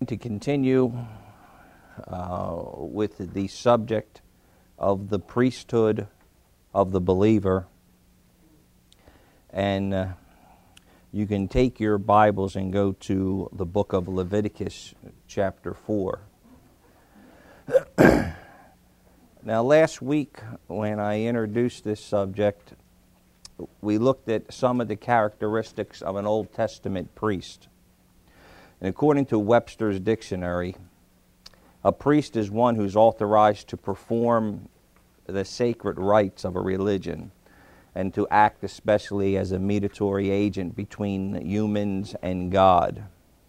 To continue with the subject of the priesthood of the believer, and you can take your Bibles and go to the book of Leviticus chapter 4. Now last week when I introduced this subject, we looked at some of the characteristics of an Old Testament priest. And according to Webster's dictionary, a priest is one who's authorized to perform the sacred rites of a religion and to act especially as a mediatory agent between humans and God.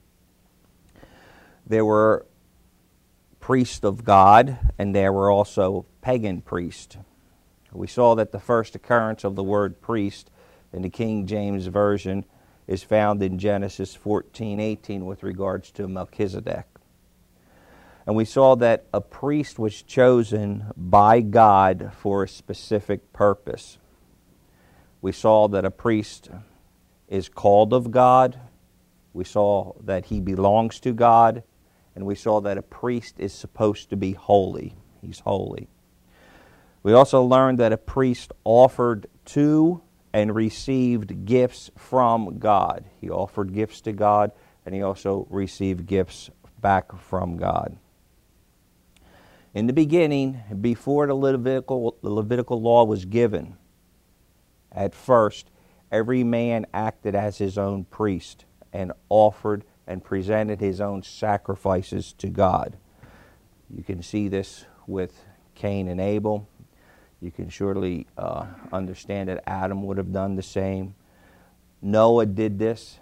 There were priests of God, and there were also pagan priests. We saw that the first occurrence of the word priest in the King James Version is found in Genesis 14:18 with regards to Melchizedek. And we saw that a priest was chosen by God for a specific purpose. We saw that a priest is called of God. We saw that he belongs to God. And we saw that a priest is supposed to be holy. He's holy. We also learned that a priest offered to and received gifts from God. He offered gifts to God, and he also received gifts back from God. In the beginning, before the Levitical law was given, at first, every man acted as his own priest and offered and presented his own sacrifices to God. You can see this with Cain and Abel. You can surely understand that Adam would have done the same. Noah did this.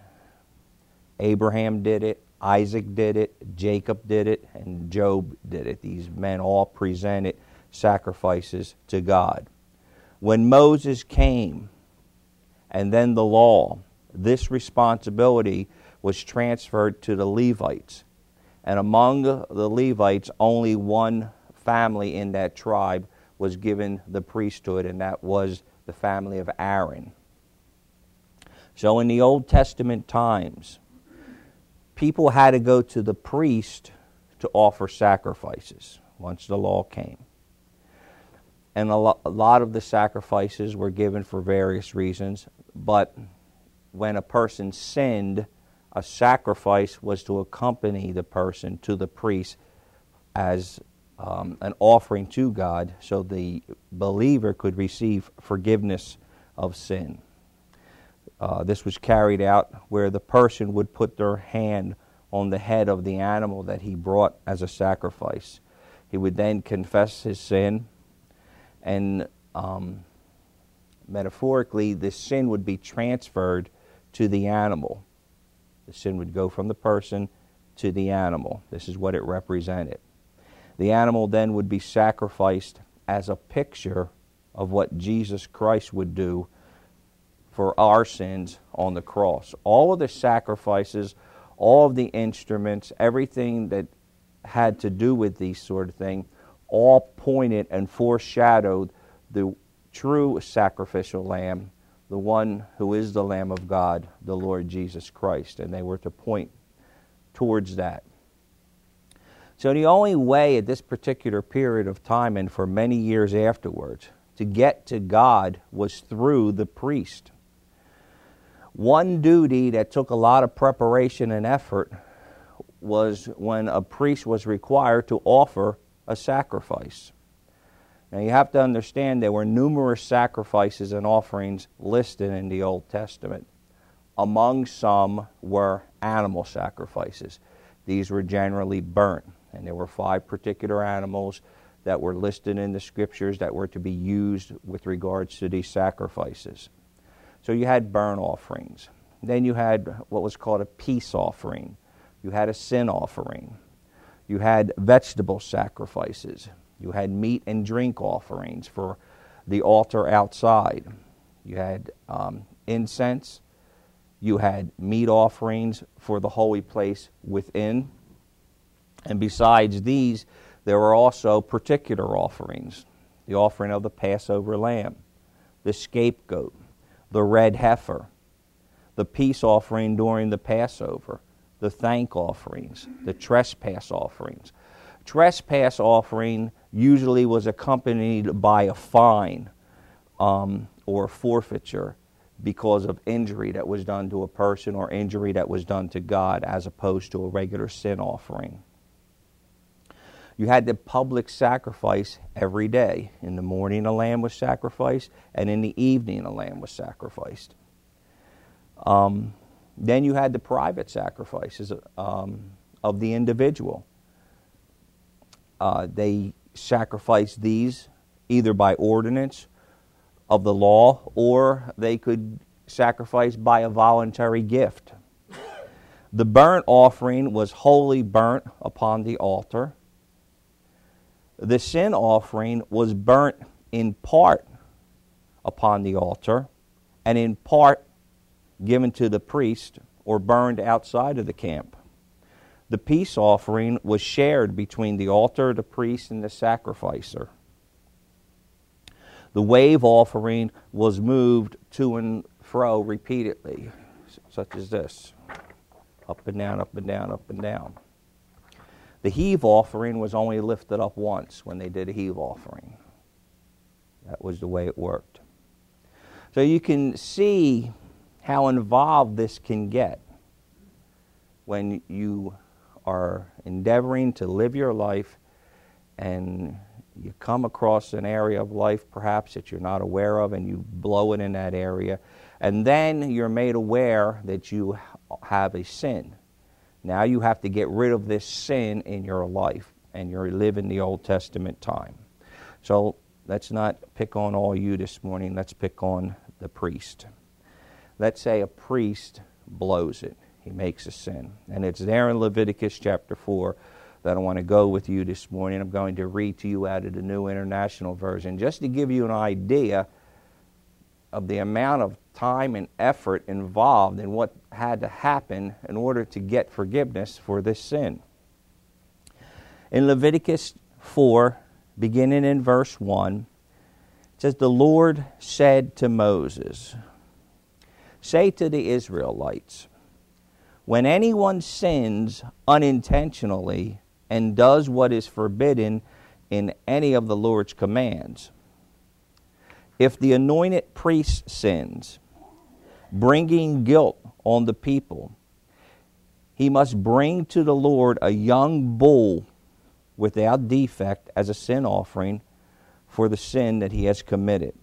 Abraham did it. Isaac did it. Jacob did it. And Job did it. These men all presented sacrifices to God. When Moses came, and then the law, this responsibility was transferred to the Levites. And among the Levites, only one family in that tribe was given the priesthood, and that was the family of Aaron. So in the Old Testament times, people had to go to the priest to offer sacrifices once the law came. And a lot of the sacrifices were given for various reasons, but when a person sinned, a sacrifice was to accompany the person to the priest as an offering to God, so the believer could receive forgiveness of sin. This was carried out where the person would put their hand on the head of the animal that he brought as a sacrifice. He would then confess his sin, and metaphorically, this sin would be transferred to the animal. The sin would go from the person to the animal. This is what it represented. The animal then would be sacrificed as a picture of what Jesus Christ would do for our sins on the cross. All of the sacrifices, all of the instruments, everything that had to do with these sort of things, all pointed and foreshadowed the true sacrificial lamb, the one who is the Lamb of God, the Lord Jesus Christ. And they were to point towards that. So the only way at this particular period of time and for many years afterwards to get to God was through the priest. One duty that took a lot of preparation and effort was when a priest was required to offer a sacrifice. Now you have to understand there were numerous sacrifices and offerings listed in the Old Testament. Among some were animal sacrifices. These were generally burnt. And there were 5 particular animals that were listed in the Scriptures that were to be used with regards to these sacrifices. So you had burnt offerings. Then you had what was called a peace offering. You had a sin offering. You had vegetable sacrifices. You had meat and drink offerings for the altar outside. You had incense. You had meat offerings for the holy place within. And besides these, there were also particular offerings. The offering of the Passover lamb, the scapegoat, the red heifer, the peace offering during the Passover, the thank offerings, the trespass offerings. Trespass offering usually was accompanied by a fine or forfeiture because of injury that was done to a person or injury that was done to God, as opposed to a regular sin offering. You had the public sacrifice every day. In the morning a lamb was sacrificed, and in the evening a lamb was sacrificed. Then you had the private sacrifices of the individual. They sacrificed these either by ordinance of the law, or they could sacrifice by a voluntary gift. The burnt offering was wholly burnt upon the altar. The sin offering was burnt in part upon the altar, and in part given to the priest or burned outside of the camp. The peace offering was shared between the altar, the priest, and the sacrificer. The wave offering was moved to and fro repeatedly, such as this. Up and down, up and down, up and down. The heave offering was only lifted up once when they did a heave offering. That was the way it worked. So you can see how involved this can get when you are endeavoring to live your life and you come across an area of life perhaps that you're not aware of, and you blow it in that area, and then you're made aware that you have a sin. Now you have to get rid of this sin in your life, and you're living the Old Testament time. So let's not pick on all you this morning. Let's pick on the priest. Let's say a priest blows it. He makes a sin. And it's there in Leviticus chapter 4 that I want to go with you this morning. I'm going to read to you out of the New International Version, just to give you an idea of the amount of time and effort involved in what had to happen in order to get forgiveness for this sin. In Leviticus 4, beginning in verse 1, it says, "The Lord said to Moses, say to the Israelites, when anyone sins unintentionally and does what is forbidden in any of the Lord's commands, if the anointed priest sins, bringing guilt on the people, he must bring to the Lord a young bull without defect as a sin offering for the sin that he has committed."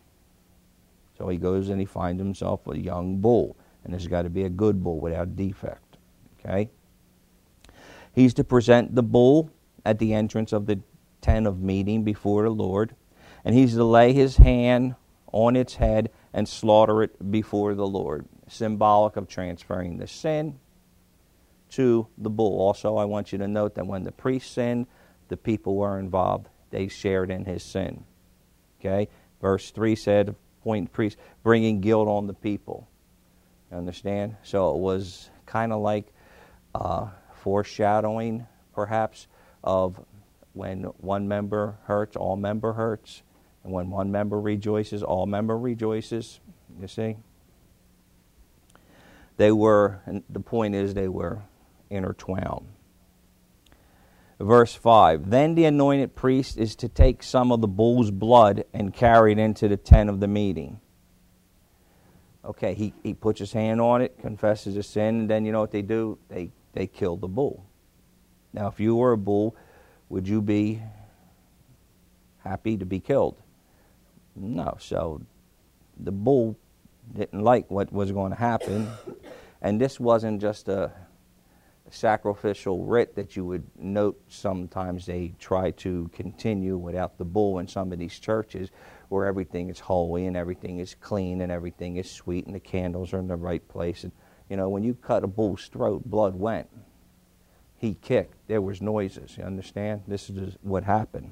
So he goes and he finds himself a young bull. And there's got to be a good bull without defect. Okay? He's to present the bull at the entrance of the tent of meeting before the Lord. And he's to lay his hand on its head and slaughter it before the Lord. Symbolic of transferring the sin to the bull. Also, I want you to note that when the priest sinned, the people were involved. They shared in his sin. Okay? Verse 3 said, appoint priest, bringing guilt on the people. Understand? So it was kind of like foreshadowing, perhaps, of when one member hurts, all member hurts. And when one member rejoices, all member rejoices. You see? They were, and the point is, they were intertwined. Verse 5, then the anointed priest is to take some of the bull's blood and carry it into the tent of the meeting. Okay, he puts his hand on it, confesses his sin, and then you know what they do? They kill the bull. Now, if you were a bull, would you be happy to be killed? No. So the bull didn't like what was going to happen, and this wasn't just a sacrificial rite that you would note sometimes they try to continue without the bull in some of these churches, where everything is holy and everything is clean and everything is sweet and the candles are in the right place. And you know, when you cut a bull's throat, blood went. He kicked. There was noises. You understand? This is what happened.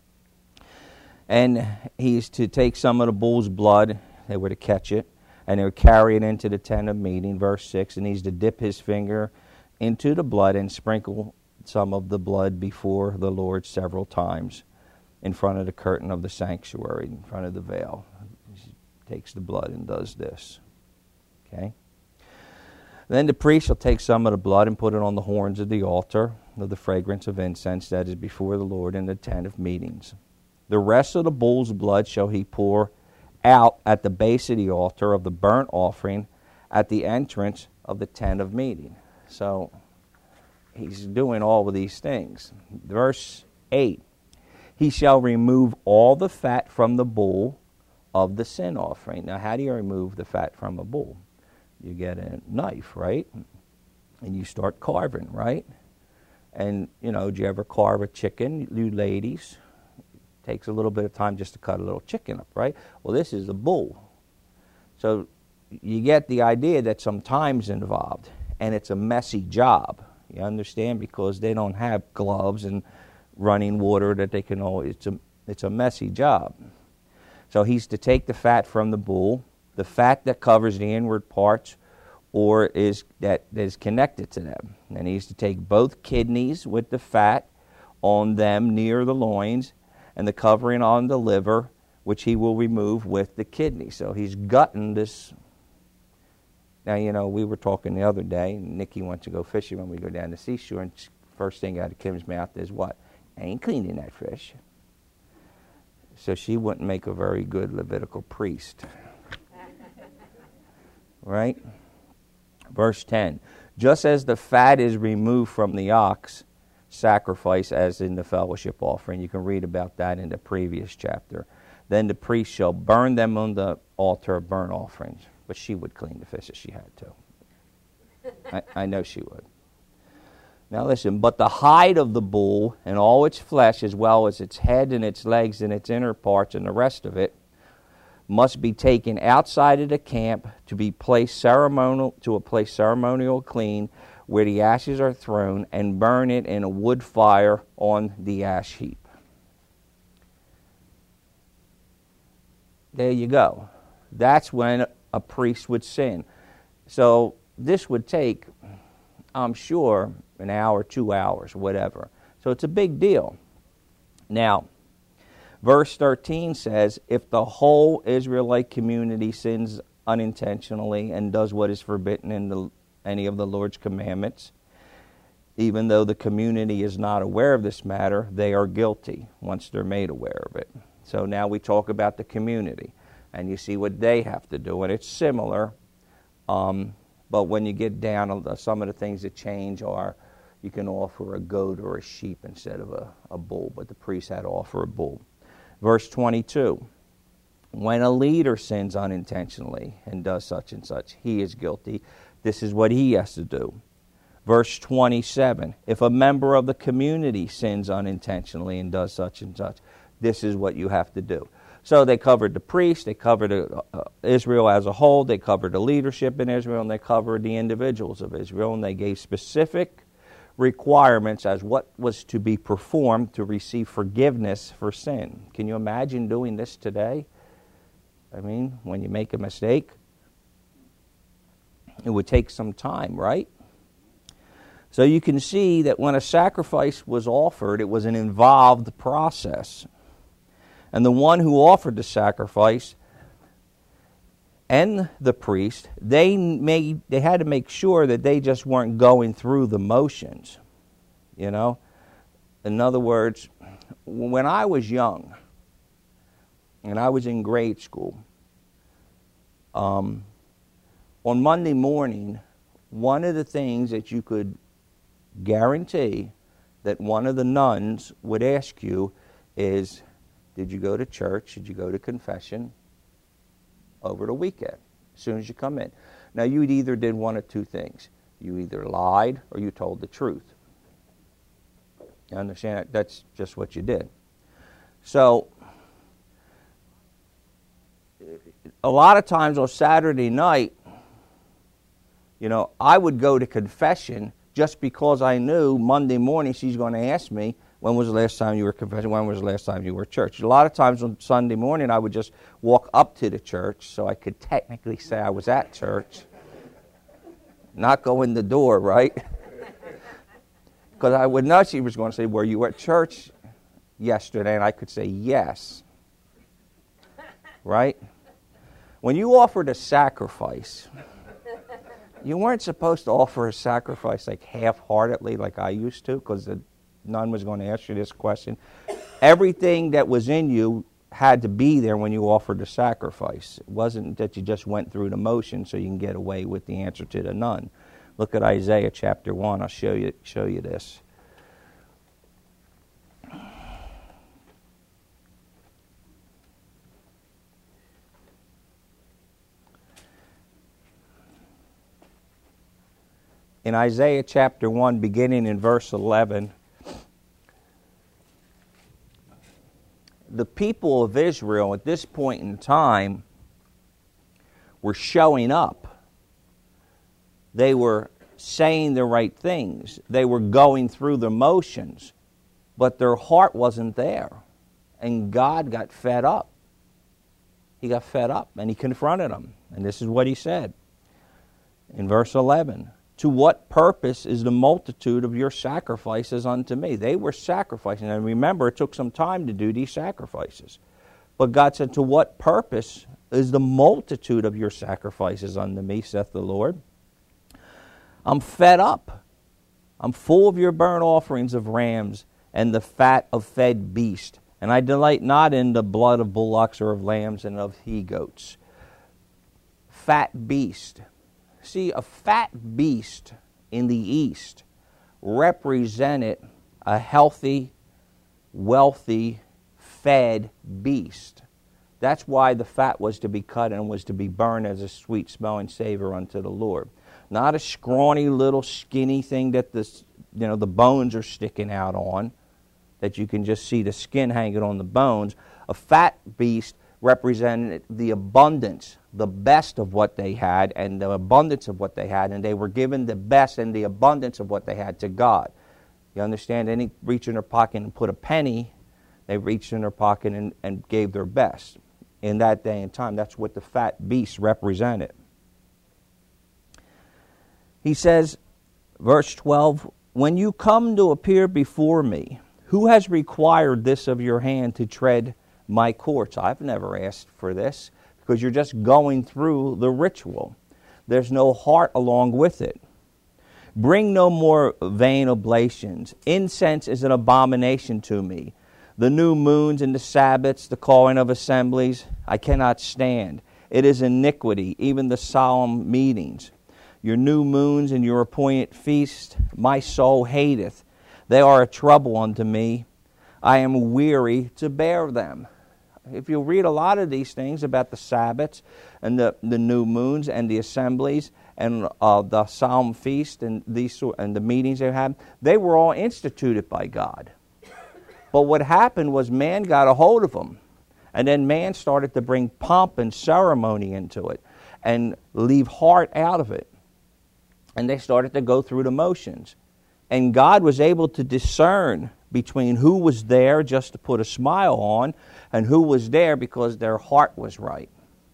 And he's to take some of the bull's blood. They were to catch it, and they would carry it into the tent of meeting. Verse 6, and he's to dip his finger into the blood and sprinkle some of the blood before the Lord several times in front of the curtain of the sanctuary, in front of the veil. He takes the blood and does this. Okay? Then the priest shall take some of the blood and put it on the horns of the altar of the fragrance of incense that is before the Lord in the tent of meetings. The rest of the bull's blood shall he pour out at the base of the altar of the burnt offering at the entrance of the tent of meeting. So he's doing all of these things. Verse 8, he shall remove all the fat from the bull of the sin offering. Now, how do you remove the fat from a bull? You get a knife, right? And you start carving, right? And, do you ever carve a chicken, you ladies? It takes a little bit of time just to cut a little chicken up, right? Well, this is a bull. So you get the idea that some time's involved, and it's a messy job. You understand? Because they don't have gloves and running water that they can always, it's a messy job. So he's to take the fat from the bull, the fat that covers the inward parts or that is connected to them. And he's to take both kidneys with the fat on them near the loins and the covering on the liver, which he will remove with the kidney. So he's gutting this. Now, we were talking the other day, and Nikki wants to go fishing when we go down the seashore, and first thing out of Kim's mouth is what? I ain't cleaning that fish. So she wouldn't make a very good Levitical priest. Right? Verse 10, just as the fat is removed from the ox sacrifice as in the fellowship offering. You can read about that in the previous chapter. Then the priest shall burn them on the altar of burnt offerings. But she would clean the fish if she had to. I know she would. Now listen, but the hide of the bull and all its flesh, as well as its head and its legs and its inner parts and the rest of it, must be taken outside of the camp to be placed to a place ceremonial clean, where the ashes are thrown, and burn it in a wood fire on the ash heap. There you go. That's when a priest would sin. So this would take, I'm sure, an hour, 2 hours, whatever. So it's a big deal. Now, verse 13 says, if the whole Israelite community sins unintentionally and does what is forbidden in any of the Lord's commandments, even though the community is not aware of this matter, they are guilty once they're made aware of it. So now we talk about the community, and you see what they have to do, and it's similar, but when you get down, some of the things that change are you can offer a goat or a sheep instead of a bull, but the priest had to offer a bull. Verse 22, when a leader sins unintentionally and does such and such, he is guilty. This is what he has to do. Verse 27, if a member of the community sins unintentionally and does such and such, this is what you have to do. So they covered the priests, they covered Israel as a whole, they covered the leadership in Israel, and they covered the individuals of Israel, and they gave specific requirements as what was to be performed to receive forgiveness for sin. Can you imagine doing this today? I mean, when you make a mistake, it would take some time, right? So you can see that when a sacrifice was offered, it was an involved process. And the one who offered the sacrifice and the priest, they had to make sure that they just weren't going through the motions. In other words, when I was young and I was in grade school, on Monday morning, one of the things that you could guarantee that one of the nuns would ask you is, did you go to church? Did you go to confession over the weekend, as soon as you come in? Now, you either did one of two things. You either lied or you told the truth. You understand that? That's just what you did. So, a lot of times on Saturday night, I would go to confession just because I knew Monday morning she's going to ask me, when was the last time you were confessing? When was the last time you were at church? A lot of times on Sunday morning, I would just walk up to the church so I could technically say I was at church. Not go in the door, right? Because I would know she was going to say, were you at church yesterday? And I could say, yes. Right? When you offered a sacrifice, You weren't supposed to offer a sacrifice like half-heartedly like I used to, because the nun was going to ask you this question. Everything that was in you had to be there when you offered the sacrifice. It wasn't that you just went through the motion so you can get away with the answer to the nun. Look at Isaiah chapter 1. I'll show you this. In Isaiah chapter 1, beginning in verse 11, the people of Israel at this point in time were showing up. They were saying the right things. They were going through the motions, but their heart wasn't there. And God got fed up. He got fed up and he confronted them. And this is what he said in verse 11. To what purpose is the multitude of your sacrifices unto me? They were sacrificing. And remember, it took some time to do these sacrifices. But God said, to what purpose is the multitude of your sacrifices unto me, saith the Lord? I'm fed up. I'm full of your burnt offerings of rams and the fat of fed beast. And I delight not in the blood of bullocks or of lambs and of he-goats. Fat beast. See, a fat beast in the East represented a healthy, wealthy, fed beast. That's why the fat was to be cut and was to be burned as a sweet-smelling savor unto the Lord. Not a scrawny little skinny thing that the bones are sticking out on, that you can just see the skin hanging on the bones. A fat beast represented the abundance, the best of what they had, and the abundance of what they had, and they were given the best and the abundance of what they had to God. You understand? They didn't reach in their pocket and put a penny. They reached in their pocket and gave their best. In that day and time, that's what the fat beast represented. He says, verse 12, when you come to appear before me, who has required this of your hand to tread my courts? I've never asked for this, because you're just going through the ritual. There's no heart along with it. Bring no more vain oblations. Incense is an abomination to me. The new moons and the Sabbaths, the calling of assemblies, I cannot stand. It is iniquity, even the solemn meetings. Your new moons and your appointed feasts, my soul hateth. They are a trouble unto me. I am weary to bear them. If you read a lot of these things about the Sabbaths and the new moons and the assemblies and the solemn feast and the meetings they had, they were all instituted by God. But what happened was man got a hold of them, and then man started to bring pomp and ceremony into it and leave heart out of it. And they started to go through the motions. And God was able to discern between who was there just to put a smile on and who was there because their heart was right.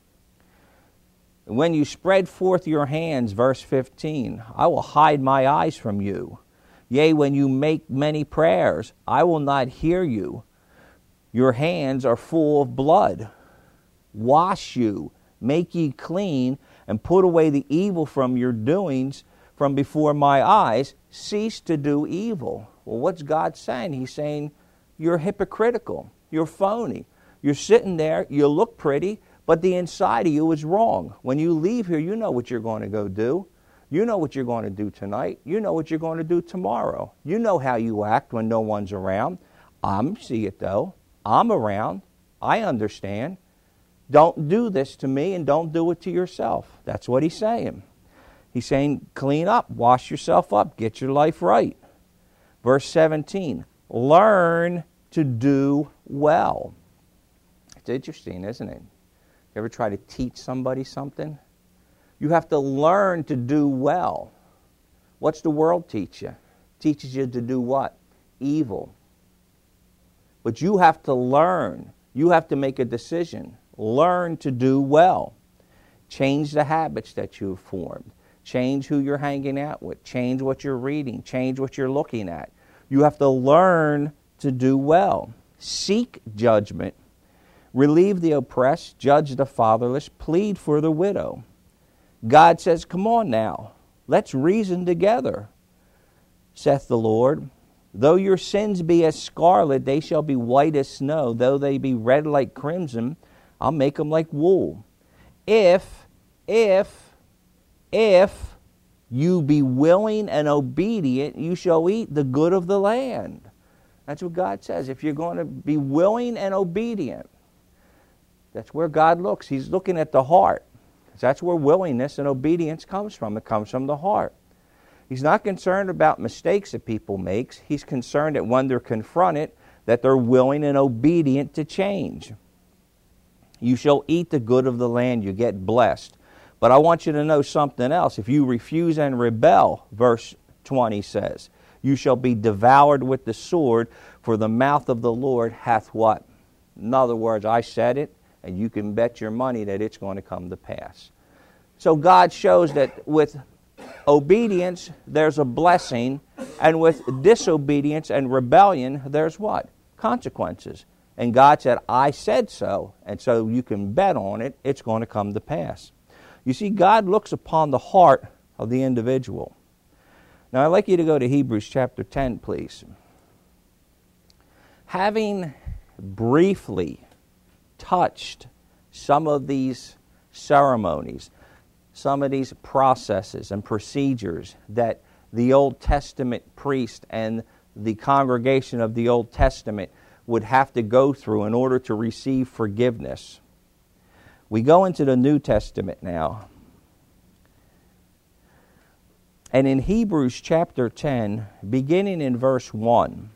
When you spread forth your hands, verse 15, I will hide my eyes from you. Yea, when you make many prayers, I will not hear you. Your hands are full of blood. Wash you, make ye clean, and put away the evil from your doings from before my eyes. Cease to do evil. Well, what's God saying? He's saying, you're hypocritical. You're phony. You're sitting there, you look pretty, but the inside of you is wrong. When you leave here, you know what you're going to go do. You know what you're going to do tonight. You know what you're going to do tomorrow. You know how you act when no one's around. See it though. I'm around. I understand. Don't do this to me and don't do it to yourself. That's what he's saying. He's saying, clean up, wash yourself up, get your life right. Verse 17, learn to do well. It's interesting, isn't it? You ever try to teach somebody something? You have to learn to do well. What's the world teach you? It teaches you to do what? Evil. But you have to learn. You have to make a decision. Learn to do well. Change the habits that you've formed. Change who you're hanging out with. Change what you're reading. Change what you're looking at. You have to learn to do well. Seek judgment. Relieve the oppressed. Judge the fatherless. Plead for the widow. God says, come on now. Let's reason together, saith the Lord. Though your sins be as scarlet, they shall be white as snow. Though they be red like crimson, I'll make them like wool. If you be willing and obedient, you shall eat the good of the land. That's what God says. If you're going to be willing and obedient, that's where God looks. He's looking at the heart. That's where willingness and obedience comes from. It comes from the heart. He's not concerned about mistakes that people make. He's concerned that when they're confronted, that they're willing and obedient to change. You shall eat the good of the land. You get blessed. But I want you to know something else. If you refuse and rebel, verse 20 says, you shall be devoured with the sword, for the mouth of the Lord hath what? In other words, I said it, and you can bet your money that it's going to come to pass. So God shows that with obedience, there's a blessing, and with disobedience and rebellion, there's what? Consequences. And God said, I said so, and so you can bet on it, it's going to come to pass. You see, God looks upon the heart of the individual. Now, I'd like you to go to Hebrews chapter 10, please. Having briefly touched some of these ceremonies, some of these processes and procedures that the Old Testament priest and the congregation of the Old Testament would have to go through in order to receive forgiveness. We go into the New Testament now. And in Hebrews chapter 10, beginning in verse 1,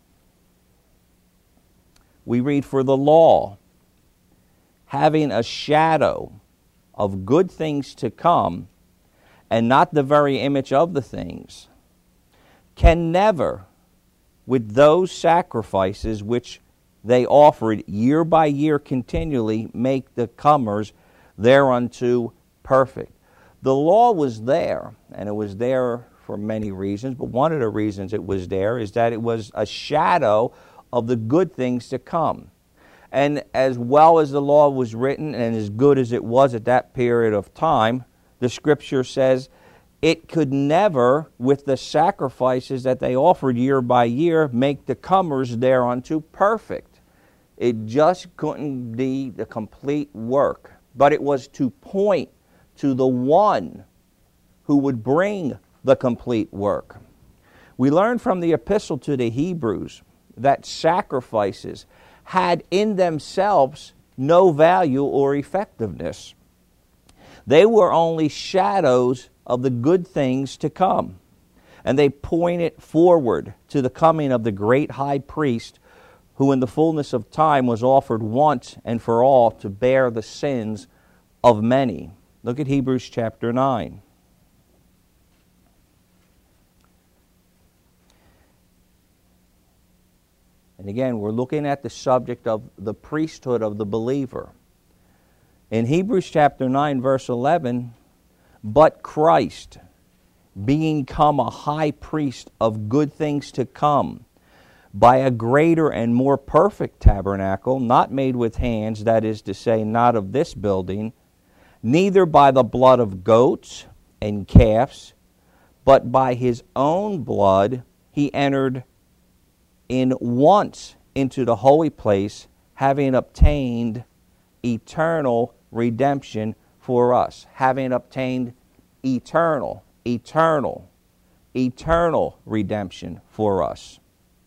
we read, for the law, having a shadow of good things to come, and not the very image of the things, can never, with those sacrifices which they offered year by year continually, make the comers thereunto perfect. The law was there, and it was there for many reasons, but one of the reasons it was there is that it was a shadow of the good things to come. And as well as the law was written, and as good as it was at that period of time, the Scripture says it could never, with the sacrifices that they offered year by year, make the comers thereunto perfect. It just couldn't be the complete work. But it was to point to the one who would bring the complete work. We learn from the epistle to the Hebrews that sacrifices had in themselves no value or effectiveness. They were only shadows of the good things to come, and they pointed forward to the coming of the great high priest, who in the fullness of time was offered once and for all to bear the sins of many. Look at Hebrews chapter 9. And again, we're looking at the subject of the priesthood of the believer. In Hebrews chapter 9, verse 11, but Christ, being come a high priest of good things to come, by a greater and more perfect tabernacle, not made with hands, that is to say, not of this building, neither by the blood of goats and calves, but by his own blood he entered in once into the holy place, having obtained eternal redemption for us. Having obtained eternal redemption for us.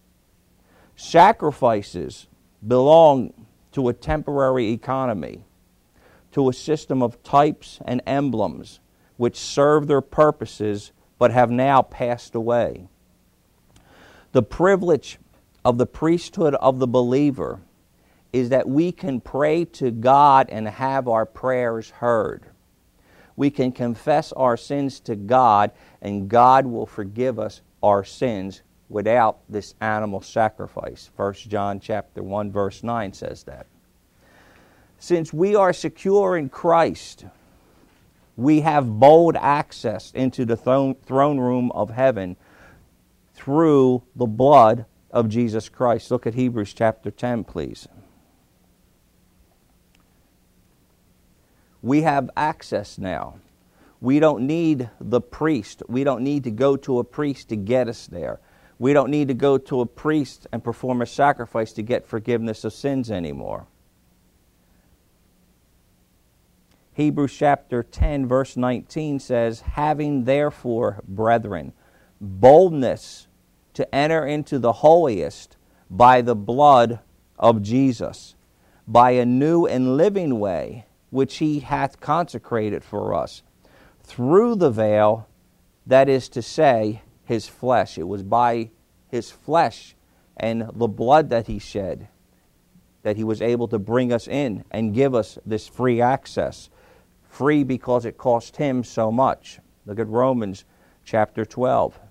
Sacrifices belong to a temporary economy, to a system of types and emblems which serve their purposes but have now passed away. The privilege of the priesthood of the believer is that we can pray to God and have our prayers heard. We can confess our sins to God, and God will forgive us our sins without this animal sacrifice. 1 John chapter 1 verse 9 says that. Since we are secure in Christ, we have bold access into the throne room of heaven through the blood of Jesus Christ. Look at Hebrews chapter 10, please. We have access now. We don't need the priest. We don't need to go to a priest to get us there. We don't need to go to a priest and perform a sacrifice to get forgiveness of sins anymore. Hebrews chapter 10, verse 19 says, having therefore, brethren, boldness to enter into the holiest by the blood of Jesus, by a new and living way, which he hath consecrated for us, through the veil, that is to say, his flesh. It was by his flesh and the blood that he shed that he was able to bring us in and give us this free access. Free because it cost him so much. Look at Romans chapter 12.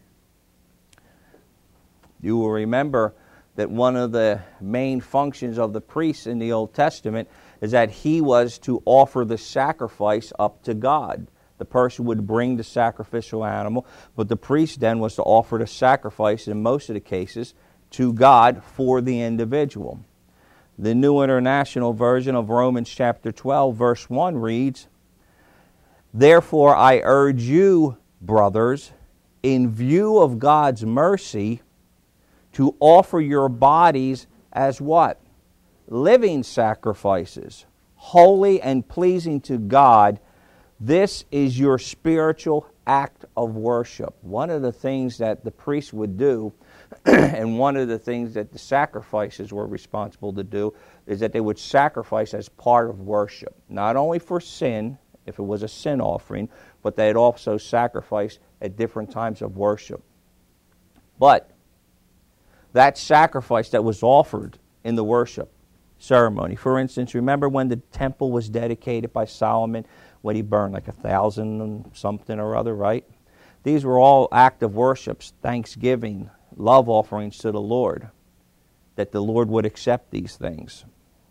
You will remember that one of the main functions of the priest in the Old Testament is that he was to offer the sacrifice up to God. The person would bring the sacrificial animal, but the priest then was to offer the sacrifice, in most of the cases, to God for the individual. The New International Version of Romans chapter 12, verse 1 reads, therefore I urge you, brothers, in view of God's mercy, to offer your bodies as what? Living sacrifices, holy and pleasing to God. This is your spiritual act of worship. One of the things that the priest would do, and one of the things that the sacrifices were responsible to do, is that they would sacrifice as part of worship. Not only for sin, if it was a sin offering, but they'd also sacrifice at different times of worship. But that sacrifice that was offered in the worship ceremony, for instance, remember when the temple was dedicated by Solomon, when he burned like 1,000 and something or other, right? These were all act of worships, thanksgiving, love offerings to the Lord, that the Lord would accept these things.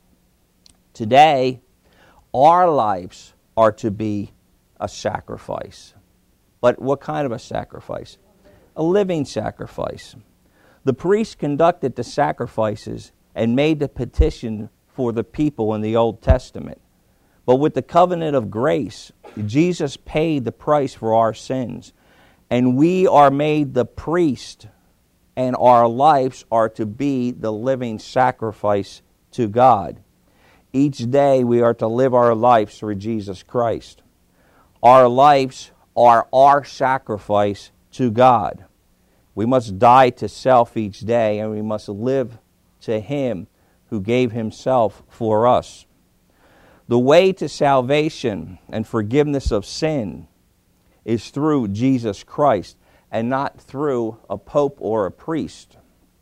Today, our lives are to be a sacrifice. But what kind of a sacrifice? A living sacrifice. The priest conducted the sacrifices and made the petition for the people in the Old Testament. But with the covenant of grace, Jesus paid the price for our sins. And we are made the priest, and our lives are to be the living sacrifice to God. Each day we are to live our lives through Jesus Christ. Our lives are our sacrifice to God. We must die to self each day, and we must live to Him who gave Himself for us. The way to salvation and forgiveness of sin is through Jesus Christ and not through a pope or a priest.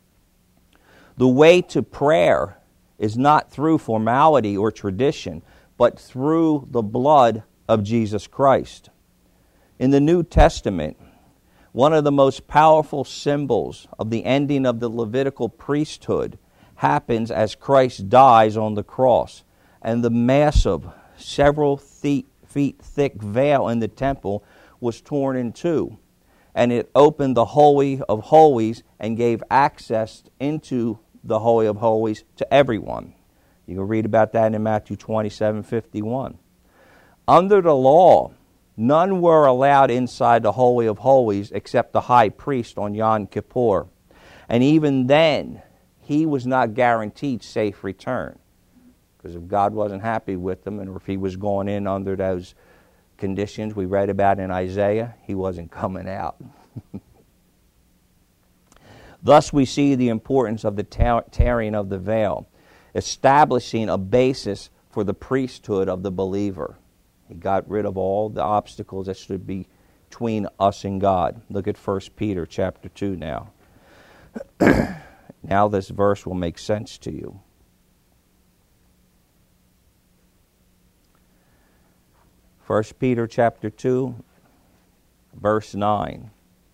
The way to prayer is not through formality or tradition, but through the blood of Jesus Christ. In the New Testament, one of the most powerful symbols of the ending of the Levitical priesthood happens as Christ dies on the cross, and the massive, several feet thick veil in the temple was torn in two, and it opened the Holy of Holies and gave access into the Holy of Holies to everyone. You can read about that in Matthew 27:51. Under the law, none were allowed inside the Holy of Holies except the high priest on Yom Kippur. And even then, he was not guaranteed safe return. Because if God wasn't happy with them, and if he was going in under those conditions we read about in Isaiah, he wasn't coming out. Thus we see the importance of the tearing of the veil, establishing a basis for the priesthood of the believer. He got rid of all the obstacles that stood between us and God. Look at 1 Peter chapter 2 now. Now this verse will make sense to you. 1 Peter chapter 2, verse 9.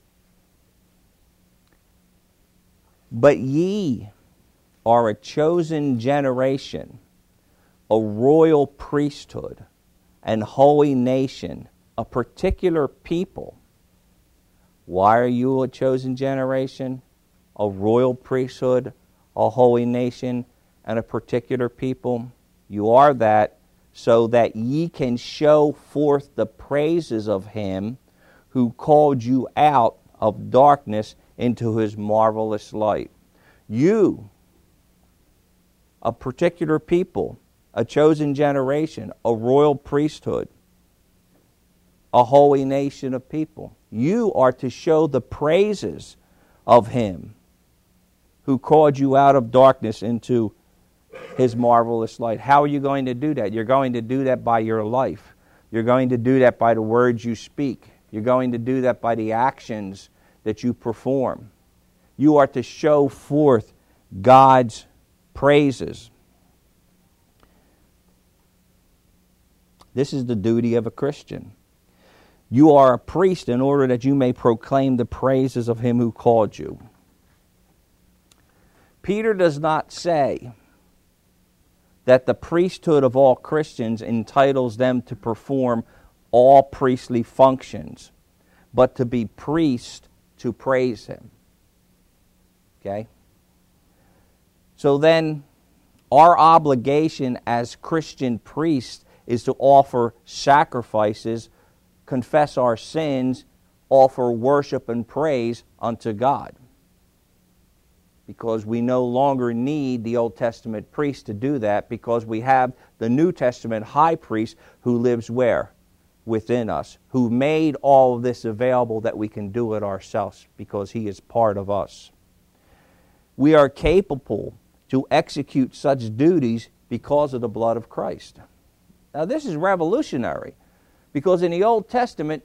But ye are a chosen generation, a royal priesthood, and holy nation, a particular people. Why are you a chosen generation, a royal priesthood, a holy nation, and a particular people? You are that so that ye can show forth the praises of him who called you out of darkness into his marvelous light. You, a particular people, a chosen generation, a royal priesthood, a holy nation of people. You are to show the praises of him who called you out of darkness into his marvelous light. How are you going to do that? You're going to do that by your life. You're going to do that by the words you speak. You're going to do that by the actions that you perform. You are to show forth God's praises. This is the duty of a Christian. You are a priest in order that you may proclaim the praises of him who called you. Peter does not say that the priesthood of all Christians entitles them to perform all priestly functions, but to be priests to praise him. Okay? So then, our obligation as Christian priests is to offer sacrifices, confess our sins, offer worship and praise unto God. Because we no longer need the Old Testament priest to do that, because we have the New Testament high priest who lives where? Within us, who made all of this available that we can do it ourselves because he is part of us. We are capable to execute such duties because of the blood of Christ. Now this is revolutionary, because in the Old Testament,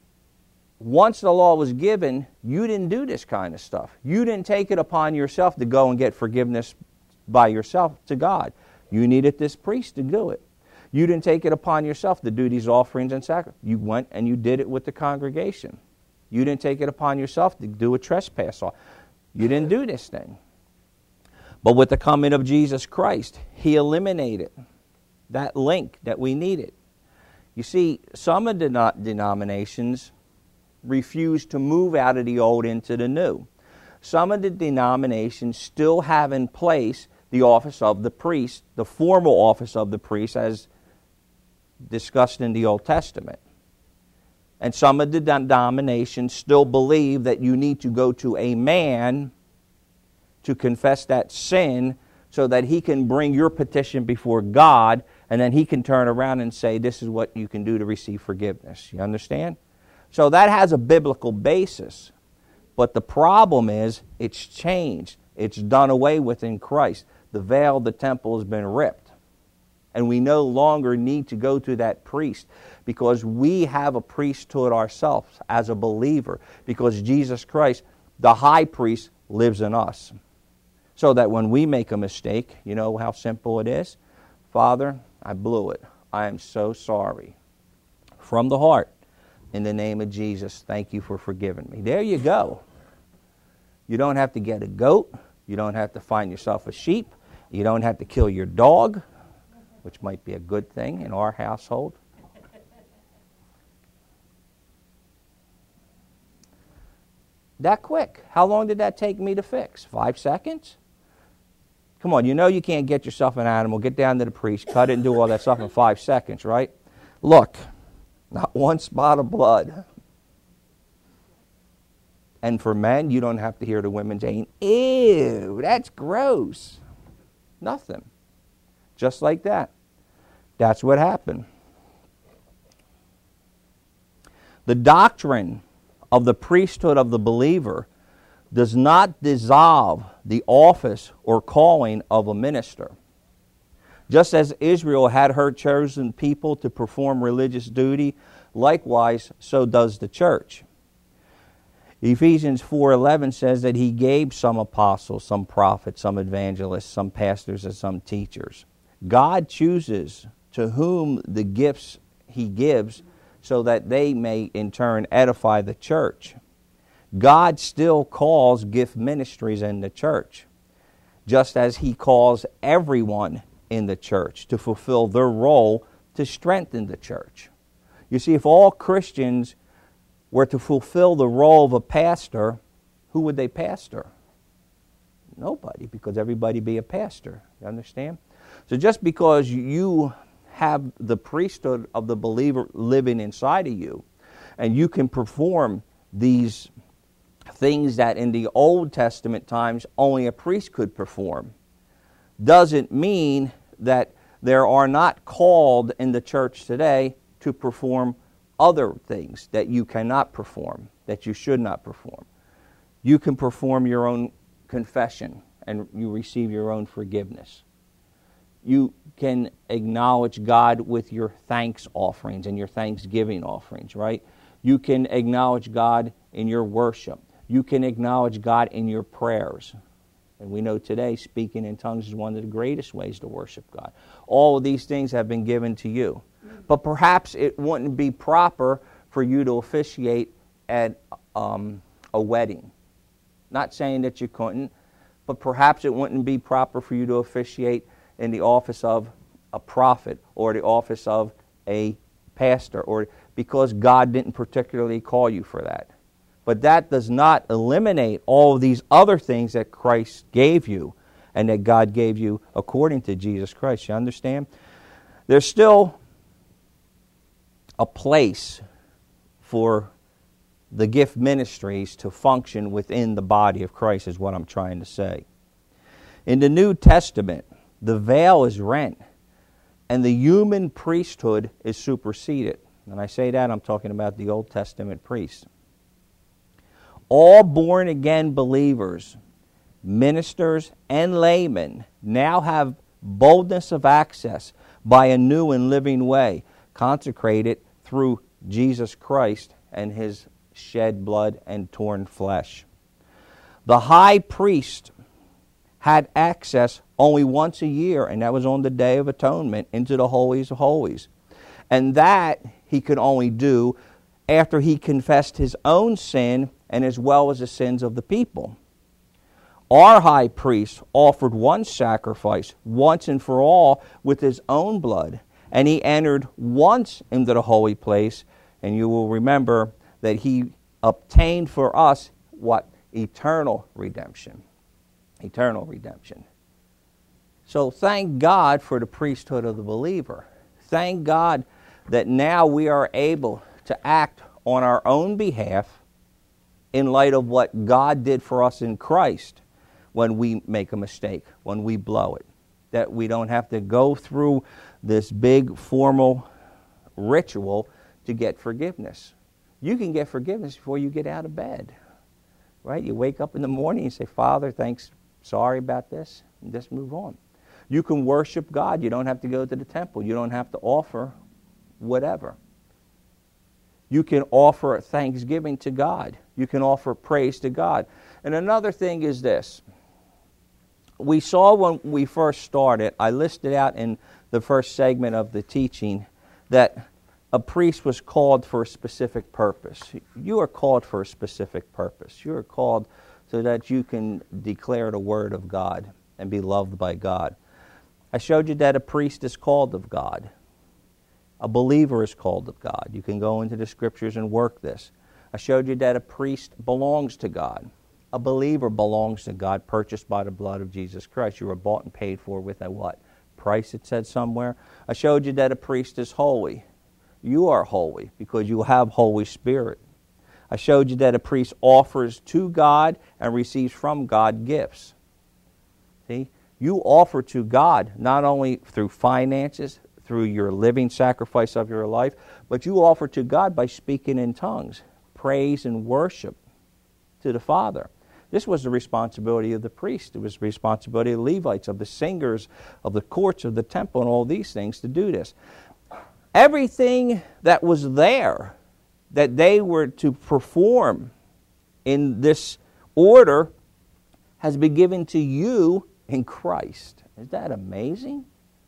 once the law was given, you didn't do this kind of stuff. You didn't take it upon yourself to go and get forgiveness by yourself to God. You needed this priest to do it. You didn't take it upon yourself to do these offerings and sacrifices. You went and you did it with the congregation. You didn't take it upon yourself to do a trespass law. You didn't do this thing. But with the coming of Jesus Christ, he eliminated that link that we needed. You see, some of the denominations refuse to move out of the old into the new. Some of the denominations still have in place the office of the priest, the formal office of the priest as discussed in the Old Testament. And some of the denominations still believe that you need to go to a man to confess that sin so that he can bring your petition before God, and then he can turn around and say, this is what you can do to receive forgiveness. You understand? So that has a biblical basis. But the problem is, it's changed. It's done away with in Christ. The veil of the temple has been ripped. And we no longer need to go to that priest, because we have a priesthood ourselves as a believer, because Jesus Christ, the high priest, lives in us. So that when we make a mistake, you know how simple it is? Father, I blew it. I am so sorry. From the heart, in the name of Jesus, thank you for forgiving me. There you go. You don't have to get a goat. You don't have to find yourself a sheep. You don't have to kill your dog, which might be a good thing in our household. That quick. How long did that take me to fix? 5 seconds? Come on, you know you can't get yourself an animal, get down to the priest, cut it and do all that stuff in 5 seconds, right? Look, not one spot of blood. And for men, you don't have to hear the women saying, ew, that's gross. Nothing. Just like that. That's what happened. The doctrine of the priesthood of the believer does not dissolve the office or calling of a minister. Just as Israel had her chosen people to perform religious duty, likewise, so does the church. Ephesians 4:11 says that he gave some apostles, some prophets, some evangelists, some pastors, and some teachers. God chooses to whom the gifts he gives so that they may in turn edify the church. God still calls gift ministries in the church, just as he calls everyone in the church to fulfill their role to strengthen the church. You see, if all Christians were to fulfill the role of a pastor, who would they pastor? Nobody, because everybody be a pastor. You understand? So just because you have the priesthood of the believer living inside of you, and you can perform these things that in the Old Testament times only a priest could perform, doesn't mean that there are not called in the church today to perform other things that you cannot perform, that you should not perform. You can perform your own confession and you receive your own forgiveness. You can acknowledge God with your thanks offerings and your thanksgiving offerings, right? You can acknowledge God in your worship. You can acknowledge God in your prayers. And we know today speaking in tongues is one of the greatest ways to worship God. All of these things have been given to you. But perhaps it wouldn't be proper for you to officiate at a wedding. Not saying that you couldn't, but perhaps it wouldn't be proper for you to officiate in the office of a prophet or the office of a pastor, or because God didn't particularly call you for that. But that does not eliminate all of these other things that Christ gave you and that God gave you according to Jesus Christ. You understand? There's still a place for the gift ministries to function within the body of Christ, is what I'm trying to say. In the New Testament, the veil is rent and the human priesthood is superseded. When I say that, I'm talking about the Old Testament priests. All born-again believers, ministers, and laymen now have boldness of access by a new and living way, consecrated through Jesus Christ and His shed blood and torn flesh. The high priest had access only once a year, and that was on the Day of Atonement, into the holies of holies. And that he could only do after he confessed his own sin and as well as the sins of the people. Our high priest offered one sacrifice once and for all with his own blood, and he entered once into the holy place, and you will remember that he obtained for us what? Eternal redemption. Eternal redemption. So thank God for the priesthood of the believer. Thank God that now we are able to act on our own behalf in light of what God did for us in Christ when we make a mistake, when we blow it. That we don't have to go through this big formal ritual to get forgiveness. You can get forgiveness before you get out of bed, right? You wake up in the morning and say, Father, thanks, sorry about this, and just move on. You can worship God. You don't have to go to the temple. You don't have to offer whatever. You can offer thanksgiving to God. You can offer praise to God. And another thing is this. We saw when we first started, I listed out in the first segment of the teaching, that a priest was called for a specific purpose. You are called for a specific purpose. You are called so that you can declare the Word of God and be loved by God. I showed you that a priest is called of God. A believer is called of God. You can go into the Scriptures and work this. I showed you that a priest belongs to God. A believer belongs to God, purchased by the blood of Jesus Christ. You were bought and paid for with a what? Price, it said somewhere. I showed you that a priest is holy. You are holy because you have Holy Spirit. I showed you that a priest offers to God and receives from God gifts. See? You offer to God not only through finances, through your living sacrifice of your life, but you offer to God by speaking in tongues, praise and worship to the Father. This was the responsibility of the priest. It was the responsibility of the Levites, of the singers, of the courts of the temple, and all these things to do this. Everything that was there that they were to perform in this order has been given to you in Christ. Is that amazing?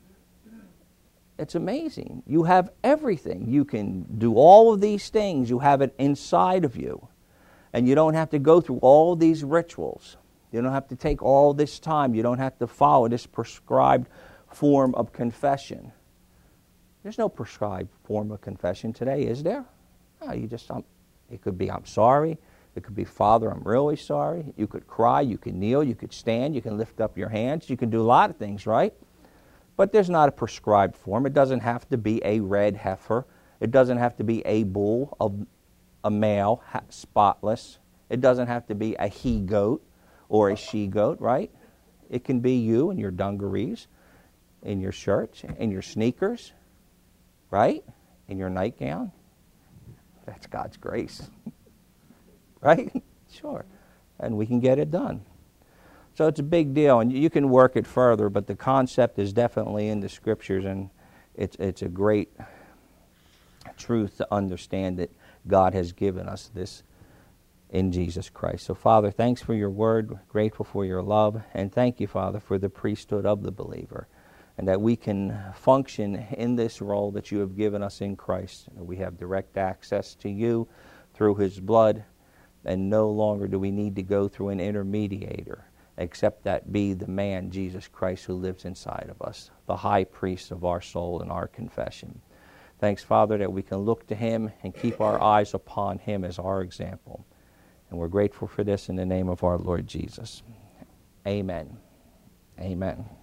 It's amazing. You have everything. You can do all of these things. You have it inside of you. And you don't have to go through all these rituals. You don't have to take all this time. You don't have to follow this prescribed form of confession. There's no prescribed form of confession today, is there? No, it could be, I'm sorry. It could be, Father, I'm really sorry. You could cry, you could kneel, you could stand, you can lift up your hands. You can do a lot of things, right? But there's not a prescribed form. It doesn't have to be a red heifer. It doesn't have to be a bull, a male, spotless. It doesn't have to be a he-goat or a she-goat, right? It can be you in your dungarees, in your shirts, in your sneakers, right? In your nightgown. That's God's grace. Right? Sure. And we can get it done. So it's a big deal, and you can work it further, but the concept is definitely in the Scriptures, and it's a great truth to understand that God has given us this in Jesus Christ. So, Father, thanks for your word. We're grateful for your love, and thank you, Father, for the priesthood of the believer, and that we can function in this role that you have given us in Christ. We have direct access to you through his blood, and no longer do we need to go through an intermediator, except that be the man, Jesus Christ, who lives inside of us, the high priest of our soul and our confession. Thanks, Father, that we can look to him and keep our eyes upon him as our example. And we're grateful for this in the name of our Lord Jesus. Amen. Amen.